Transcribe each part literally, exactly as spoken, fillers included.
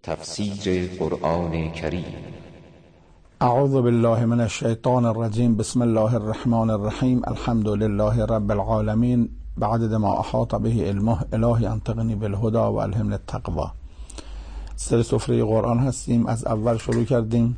تفسیر قرآن کریم. اعوذ بالله من الشیطان الرجیم. بسم الله الرحمن الرحیم. الحمد لله رب العالمین. بعدد ما احاط به علمه. الهی انطقنی بالهدى و الهمنی التقوی. سر سفره قرآن هستیم. از اول شروع کردیم.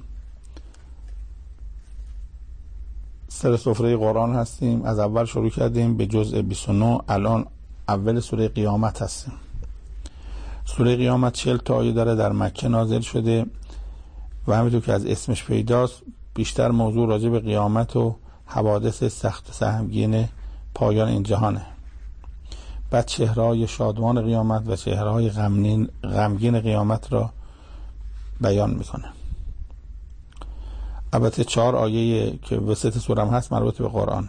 سر سفره قرآن هستیم. از اول شروع کردیم به جزء بیست و نه. الان اول سوره قیامت هستیم. سوره قیامت چهل تا آیه داره، در مکه نازل شده و همینطور که از اسمش پیداست بیشتر موضوع راجع به قیامت و حوادث سخت و سهمگین پایان این جهانه. بعد چهره‌های شادمان قیامت و چهره‌های غمگین غمگین قیامت را بیان میکنه. البته چهار آیه که وسط سوره هست مربوط به قرآن.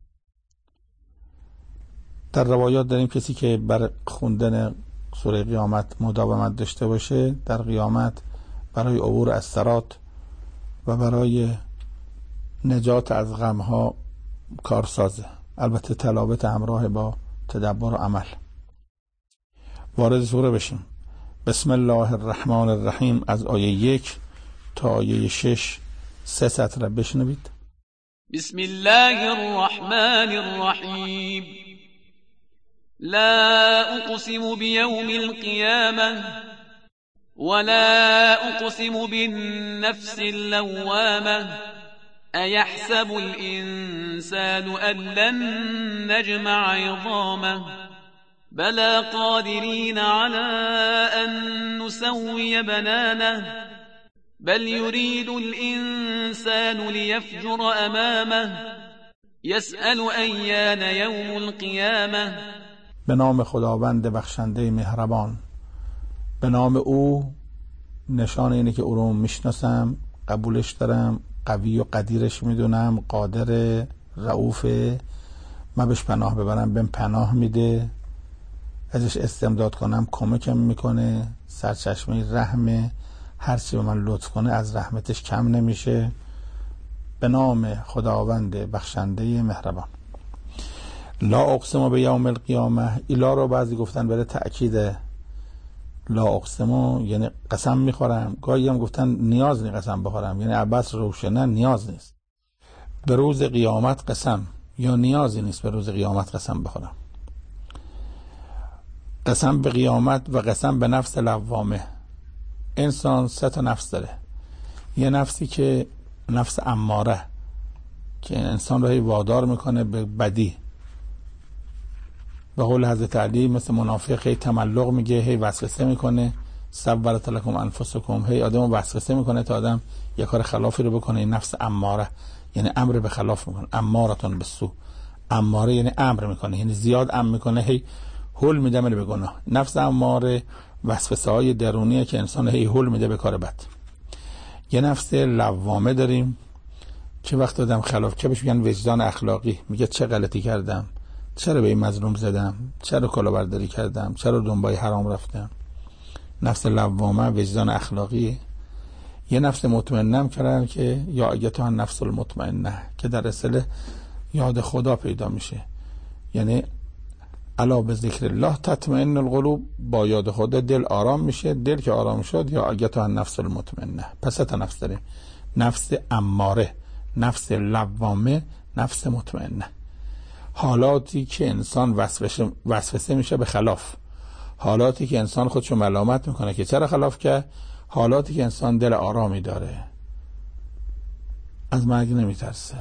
در روایات داریم کسی که بر خوندن سوره قیامت مداومت داشته باشه در قیامت برای عبور از صراط و برای نجات از غمها کارسازه. البته تلاوت همراه با تدبر و عمل. وارد سوره بشیم. بسم الله الرحمن الرحیم. از آیه یک تا آیه شش سه سطر بشنوید. بسم الله الرحمن الرحیم. لا اقسم بیوم القیامة ولا اقسم بالنفس اللوامة ایحسب الانسان ان لن نجمع عظامه بلا قادرین على ان نسوی بنانه بل يريد الانسان لیفجر امامه يسأل ایان یوم القیامة. به نام خداوند بخشنده مهربان. به نام او، نشان اینه که او رو میشناسم، قبولش دارم، قوی و قدیرش میدونم، قادر، رؤوف، من بهش پناه ببرم بهم پناه میده، ازش استمداد کنم کمکم میکنه، سرچشمه رحمه، هرچی به من لطف کنه از رحمتش کم نمیشه. به نام خداوند بخشنده مهربان. لا اقسم به یوم القیامه. ایلا رو بعضی گفتن برای تأکید لا اقسم یعنی قسم میخورم، گاهی هم گفتن نیاز نیست قسم بخورم، یعنی عباس روشنه نیاز نیست به روز قیامت قسم، یا نیازی نیست به روز قیامت قسم بخورم. قسم به قیامت و قسم به نفس لوامه. انسان سه تا نفس داره. یه نفسی که نفس اماره که انسان رو وادار میکنه به بدی، به قول حضرت علی مثل منافق هی تملق میگه، هی وسوسه میکنه، سولت لکم انفسکم، هی آدمو وسوسه میکنه تا آدم یه کار خلافی رو بکنه. این نفس اماره یعنی امر به خلاف میکنه. امارتون بالسوء. اماره یعنی امر میکنه، یعنی زیاد امر میکنه، هی هول میده میره به گناه. نفس اماره وسوسه های درونیه که انسان هی هول میده به کار بد. یه نفس لوامه داریم که وقت آدم خلاف که بهش میگن وجدان اخلاقی، میگه چه غلطی کردم، چرا به این مظلوم زدم، چرا کلاهبرداری کردم، چرا دنبال حرام رفتم. نفس لوامه وجدان اخلاقی. یه نفس مطمئنم کردن که یا ایتها النفس المطمئنه که در اصل یاد خدا پیدا میشه، یعنی الا به ذکر الله تطمئن القلوب، با یاد خدا دل آرام میشه. دل که آرام شد یا ایتها النفس المطمئنه. پس تا نفس داریم: نفس اماره، نفس لوامه، نفس مطمئنه. حالاتی که انسان وسوسه وسوسه میشه به خلاف، حالاتی که انسان خودشو ملامت میکنه که چرا خلاف کرد، حالاتی که انسان دل آرامی داره، از مرگ نمیترسه.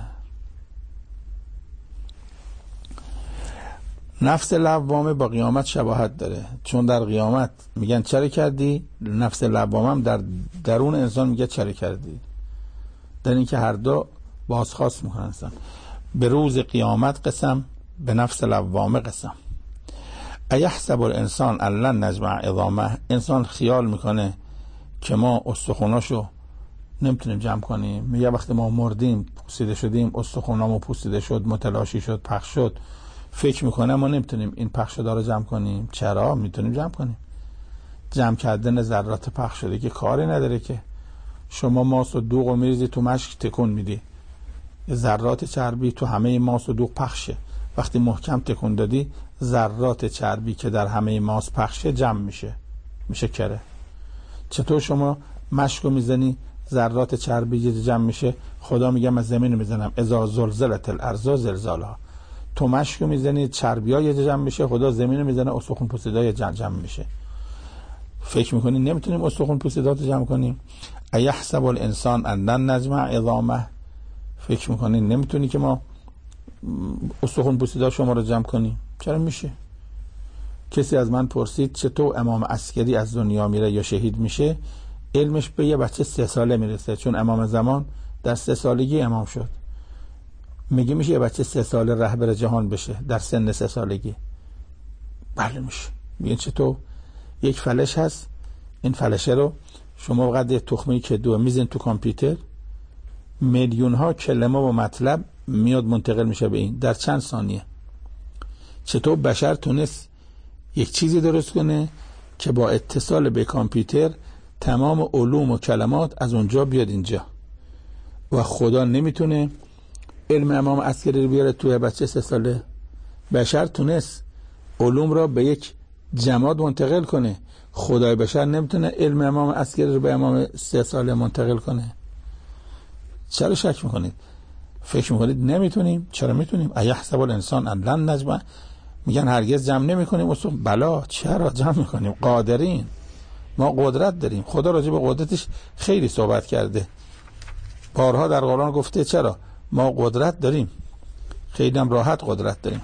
نفس لوامه با قیامت شباهت داره، چون در قیامت میگن چرا کردی، نفس لوامه هم در درون انسان میگه چرا کردی، در این که هر دو بازخواست میکنن انسان. به روز قیامت قسم، به نفس لوامه قسم. ایحسب الانسان ان لن نجمع عظامه. انسان خیال میکنه که ما استخوناشو نمیتونیم جمع کنیم. میگه وقتی ما مردیم پوسیده شدیم، استخونامو پوسیده شد، متلاشی شد، پخش شد، فکر میکنه ما نمیتونیم این پخش شده رو جمع کنیم. چرا میتونیم جمع کنیم؟ جمع کردن ذرات پخش شده که کاری نداره که. شما ماست و دوغ رو میریزی تو مشک تکون میدی، ذرات چربی تو همه ماست و دوغ پخشه. وقتی محکم تکون دادی ذرات چربی که در همه ماست پخشه جمع میشه، میشه کره. چطور شما مشکو میزنی ذرات چربی جمع میشه؟ خدا میگه من زمین رو میزنم اذا زلزلت الارض زلزالها. تو مشکو میزنی چربیای جمع میشه، خدا زمین رو میزنه استخوان پوسیدای جمع میشه. فکر میکنی نمیتونیم استخوان پوسیدات جمع کنیم؟ ایحسب الانسان ان لن نجمع عظامه. فکر میکنی نمیتونی که ما استخوان پوسیدات شما رو جمع کنیم؟ چرا میشه. کسی از من پرسید چطور امام عسکری از دنیا میره یا شهید میشه؟ علمش به یه بچه سه ساله میرسه، چون امام زمان در سه سالگی امام شد. میگه میشه یه بچه سه ساله رهبر جهان بشه در سن سه سالگی؟ بله میشه. میگه چطور؟ یک فلش هست، این فلشه رو شما وقت یه تخمی که دو میزن تو کامپیوتر، میلیون ها کلمه و مطلب میاد منتقل میشه به این در چند ثانیه. چطور بشر تونست یک چیزی درست کنه که با اتصال به کامپیوتر تمام علوم و کلمات از اونجا بیاد اینجا؟ و خدا نمیتونه علم امام عسکری رو بیاره توی بچه سه ساله؟ بشر تونست علوم را به یک جماد منتقل کنه، خدای بشر نمیتونه علم امام عسکری رو به امام سه ساله منتقل کنه؟ چرا شک میکنید؟ فکر میکنید نمیتونیم؟ چرا میتونیم. ایحسب الانسان ان لن نجمع. میگن هرگز جمع نمیکنیم اصلا. بلا چرا جمع میکنیم؟ قادرین، ما قدرت داریم. خدا راجع به قدرتش خیلی صحبت کرده، بارها در قرآن گفته چرا ما قدرت داریم، خیلی هم راحت قدرت داریم.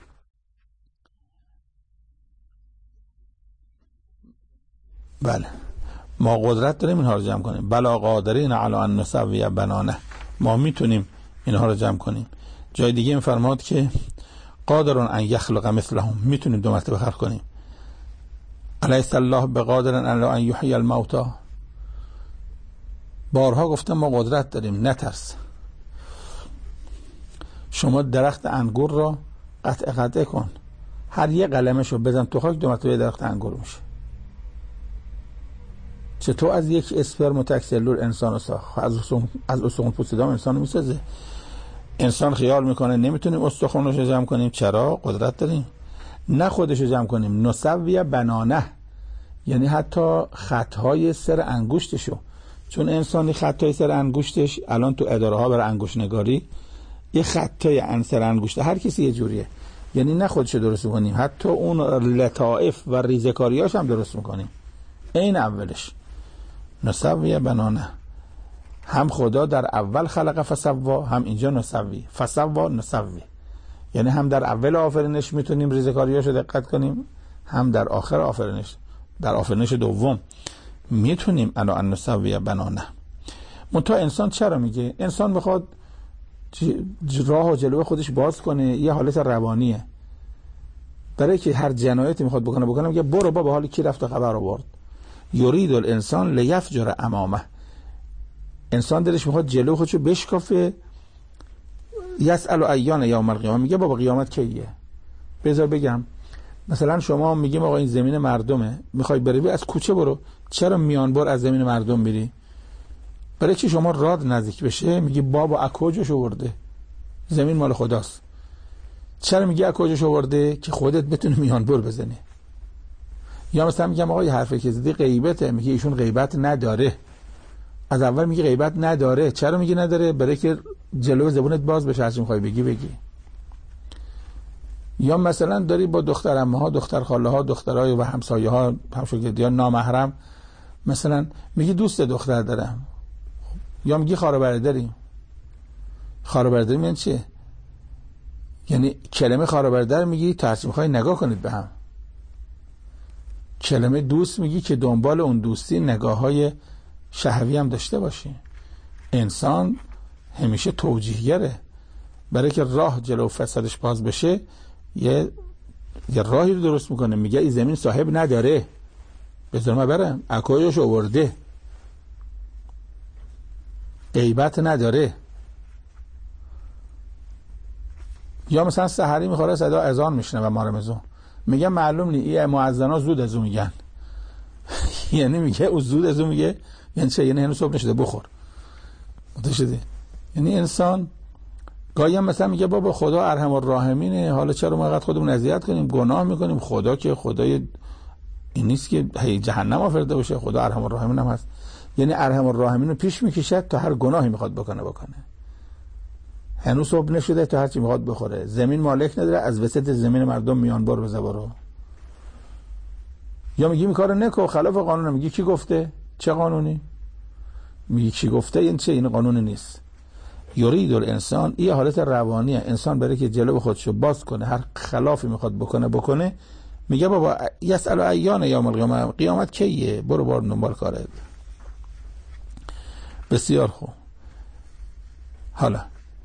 بله ما قدرت داریم اینها رو جمع کنیم. بلا قادرین علی ان نسوی بنانه. ما میتونیم اینها رو جمع کنیم. جای دیگه این فرماد که قادرون ان یخلق مثلهم، میتونیم دو مرتبه خلق کنیم. الیس الله بقادر ان یحیی الموتى. بارها گفتم ما قدرت داریم، نترس. شما درخت انگور را قطع قطع کن، هر یه قلمشو بزن تو خاک، دو مرتبه درخت انگور میشه. چطور از یک اسپرم و تک سلول انسان رو ساخت؟ از از استخوان پوسیدام انسان رو میسازه. انسان خیال میکنه نمیتونیم استخوانش رو جمع کنیم. چرا؟ قدرت داریم. نه خودش رو جمع کنیم، نسوی بنانه، یعنی حتی خطهای سر انگشتشو. چون انسانی خطهای سر انگشتش الان تو اداره ها برای انگشت نگاری یه خطای سر انگشت هر کسی یه جوریه، یعنی نه خودش درست میکنیم، حتی اون لطائف و ریزکاریاش هم درست میکنیم. این اولش نسوی بنانه. هم خدا در اول خلق فسوا، هم اینجا نسوی فسوا نسوی، یعنی هم در اول آفرینش میتونیم ریزکاریاشو دقت کنیم، هم در آخر آفرینش، در آفرینش دوم میتونیم الا ان نسوی بنانه. منتها انسان چرا میگه؟ انسان میخواد راه و جلوه خودش باز کنه، یه حالت روانیه. برای که هر جنایتی میخواد بکنه بکنه میگه برو بابا حالی کی رفت خبر آورد. یرید الانسان لیفجر امامه. انسان دلش میخواد جلو خودشو بشکافه. یسأل ایان یوم القیامه، میگه بابا قیامت کیه؟ بذار بگم. مثلا شما میگیم آقا این زمین مردمه، میخوای بری از کوچه برو. چرا میانبر از زمین مردم میری؟ برای چی شما راد نزدیک بشه میگی بابا از کجاش آورده؟ زمین مال خداست. چرا میگی از کجاش آورده؟ که خودت بتونی میانبر بزنی. یا مثلا میگم آقا یه حرفی که زدی غیبته، میگه ایشون غیبت نداره. از اول میگه غیبت نداره. چرا میگه نداره؟ برای که جلو زبونت باز بشه، هرچی میخوای بگی بگی. یا مثلا داری با دختر عمه ها، دختر خاله ها، دخترای و همسایه ها، همشاگردیان نامحرم، مثلا میگی دوست دختر دارم. یا میگی خواهر برادری. خواهر برادری یعنی چیه؟ یعنی کلمه خواهر برادر میگی تا هرچی میخوای نگاه کنید به هم. کلمه دوست میگی که دنبال اون دوستی نگاه های شهوی هم داشته باشی. انسان همیشه توجیهگره. برای که راه جلو فسادش باز بشه یه یه راهی رو درست میکنه. میگه این زمین صاحب نداره، بذار ما برم. اکویش آورده، غیبت نداره. یا مثلا سحری میخوره صدا اذان میشنه و مارمزون، میگه معلوم نی این مؤذنا زود از اون میگن. یعنی میگه او زود از اون میگه، یعنی چه؟ یعنی هنوز صبح نشده بخور. متوجه؟ یعنی انسان گاهی هم مثلا میگه بابا خدا ارحم الراحمینه، حالا چرا ما اینقدر خودمون اذیت کنیم، گناه میکنیم؟ خدا که خدای این نیست که هی جهنم آفریده باشه، خدا ارحم الراحمین هم هست. یعنی ارحم الراحمین رو پیش میکشد تا هر گناهی میخواد بکنه بکنه. هنوز صبح نشده تا هر چی میخواد بخوره. زمین مالک نداره، از وسط زمین مردم میان بار بزه برو. یا میگی این کارو نکو، خلاف قانونه. میگی کی گفته؟ چه قانونی؟ میگی کی گفته؟ این چه؟ این قانونی نیست. یرید الانسان، این حالت روانیه. انسان برای که جلو خودشو باز کنه، هر خلافی میخواد بکنه بکنه، میگه بابا یسأل ایان یوم القیامه، قیامت کیه؟ برو بار دنبال کارت. بسیار خوب. حالا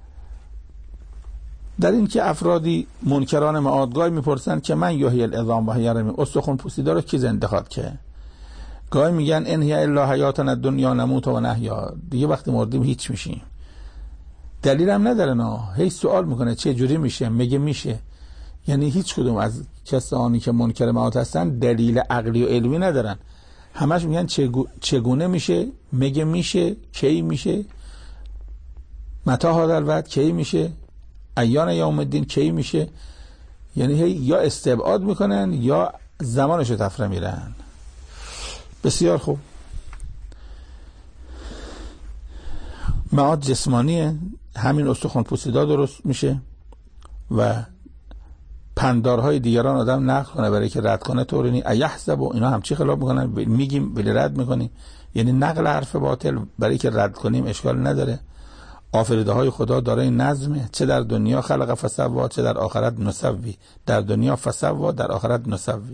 در این که افرادی منکران معادگاه میپرسن که من یحیی العظام و هی رمیم، استخوان پوسیده رو کی زنده خواد که؟ گاهی میگن ان هی الا حیاتنا الدنیا نموت و نحیا، دیگه وقتی مردیم هیچ میشیم. دلیل هم نداره نه، هی سوال میکنه چه جوری میشه؟ میگه میشه. یعنی هیچ کدوم از کسانی که منکر معاد هستن دلیل عقلی و علمی ندارن، همش میگن چگو... چگونه میشه؟ میگه میشه. کی میشه؟ متى هذا الوعد؟ کی میشه؟ ایان یوم الدین کی میشه؟ یعنی هی یا استبعاد میکنن یا زمانشو تفره میرن. بسیار خوب. معاد جسمانیه، همین استخوان پوسیده درست میشه و پندارهای دیگران آدم نقل کنه برای که رد کنه طوری نی. ایحسب و اینا هم چی خلاف میکنن؟ میگیم ولی رد میکنیم. یعنی نقل حرف باطل برای که رد کنیم اشکال نداره. آفریده های خدا دارای نظمه، چه در دنیا خلق فسوا چه در آخرت نسوی. در دنیا فسوا، در آخرت نسوی.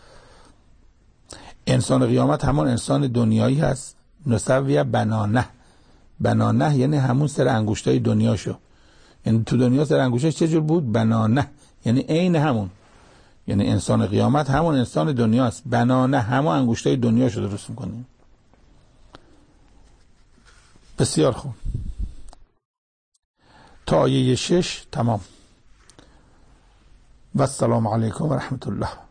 انسان قیامت همون انسان دنیایی هست. نسوی بنانه. بنانه یعنی همون سر انگشتای دنیاشو. یعنی تو دنیا سر انگشتش چه جور بود؟ بنانه، یعنی عین همون. یعنی انسان قیامت همون انسان دنیاست. بنانه همون انگشتای دنیاشو درست میکنیم. بسیار خوب. تا آیه شش تمام. و السلام علیکم و رحمت الله.